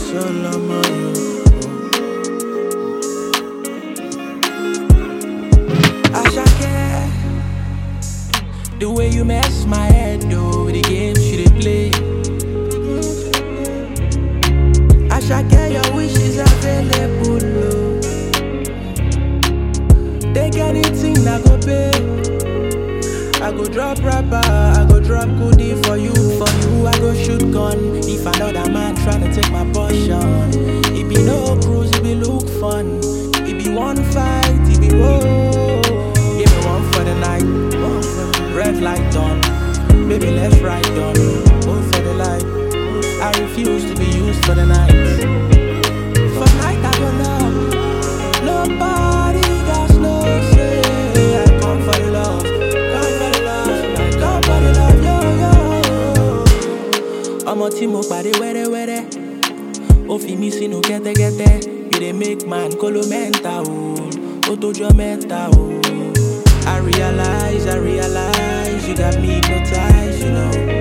Solomon. Ashake, the way you mess my head though, the games you dey play. Ashake, your wish is available. Take anything I go pay. I go drop rapper, I go drop goodie for you. For you, I go shoot gun. If another man tryna take my portion, it be no cruise, it be look fun. It be one fight, it be roll. Give me one for the night, one for the red light on. Baby, left, right on. One for the light. I refuse to be used for the night. For night, I go love. Nobody got no say. I come for the love. Ọmọ tí mo pàdé wẹ́rẹ́wẹ́rẹ́, ó fi mí sínú kẹ́tẹ́kẹ́tẹ́. You dey make man kolo mẹ́ta o, ó tójọ́ mẹ́ta o. I realize, you got me hypnotized, you know.